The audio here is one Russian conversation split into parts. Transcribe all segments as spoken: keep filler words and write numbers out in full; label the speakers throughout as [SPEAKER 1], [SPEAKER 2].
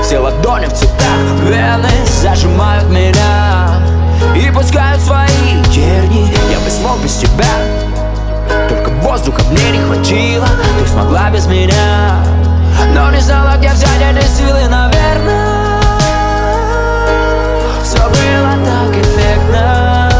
[SPEAKER 1] Все ладони в цветах, вены зажимают меня и пускают свои терни. Я бы смог без тебя, только воздуха мне не хватило. Ты смогла без меня, но не знала, где взять эти силы, наверное. Все было так эффектно.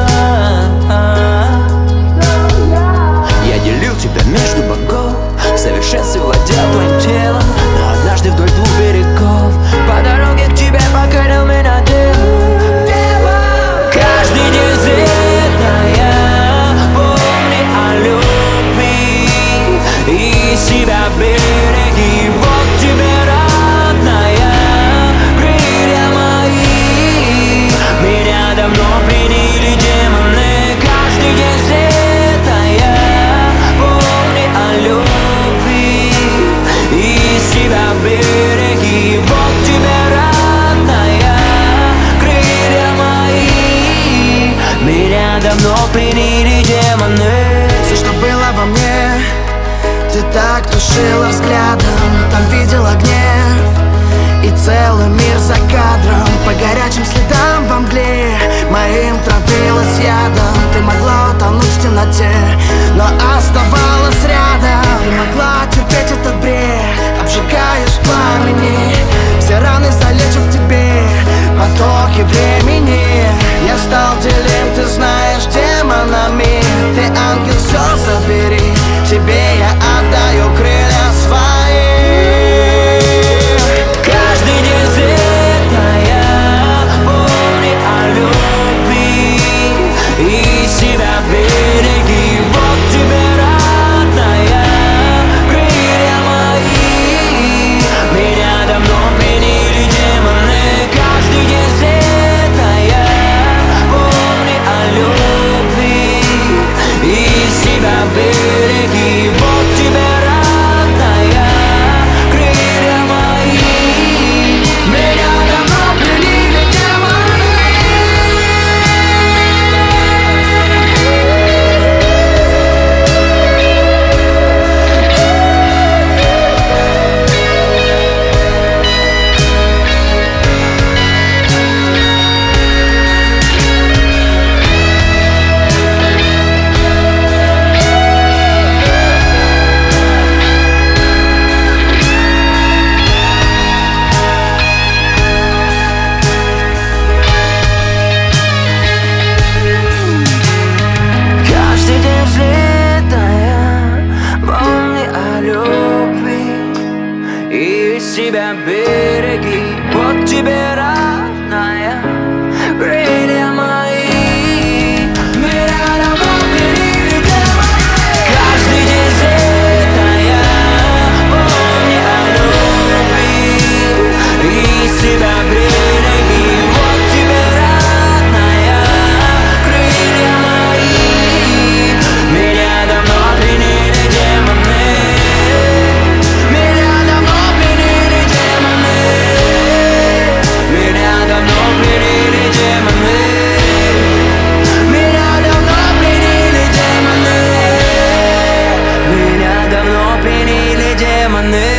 [SPEAKER 1] Я делил тебя между богов, в совершенстве владел твоим телом. Но однажды вдоль двух берегов по дороге к тебе покорил меня демон. Каждый день светная, помни о любви и себя береги. Вот тебе, родная, крылья мои. Меня давно приняли демоны. Каждый день светная, помни о любви и себя береги. Вот тебе, родная, крылья мои. Меня давно приняли демоны.
[SPEAKER 2] Все, что было во мне, ты так тушила взглядом. Там видела гнев и целый мир за кадром. По горячим следам во мгле моим травилась ядом. Ты могла утонуть в темноте, но оставалась рядом. Ты могла терпеть этот бред, обжигаешь в пламени. Все раны залечу в тебе, потоки времени. Я стал делим, ты знаешь, демонами. Ты ангел, все забери, тебе я отдаю крылья свои.
[SPEAKER 1] Каждый день светная, помни о любви и себя береги. Вот тебе, родная, крылья мои. Меня давно приняли демоны. Каждый день светная, помни о любви и себя береги. Вот тебе, родная, крылья мои. Меня давно приняли демоны. Каждый день взлетая, помни о любви и себя береги. Вот тебе, родная, крылья мои. Меня давно приняли демоны. Каждый день взлетая, помни о любви и себя береги. Вот тебе, родная, крылья мои. Меня давно приняли демоны. Меня давно приняли демоны. Меня давно приняли демоны. Меня давно приняли демоны. Меня давно приняли демоны.